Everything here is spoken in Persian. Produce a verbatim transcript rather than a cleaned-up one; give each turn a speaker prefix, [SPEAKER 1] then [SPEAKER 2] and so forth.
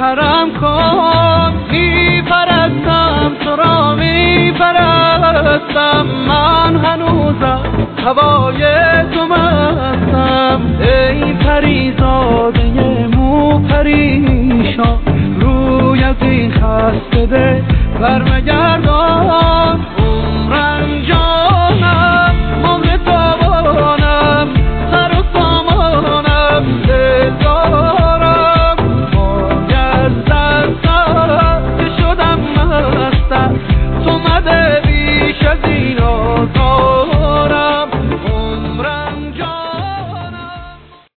[SPEAKER 1] محرم کن. میپرستم تو را میپرستم، من هنوزم هوای تو مستم. ای پریزاده مو پریشان، روی از این خسته ده برمگرد.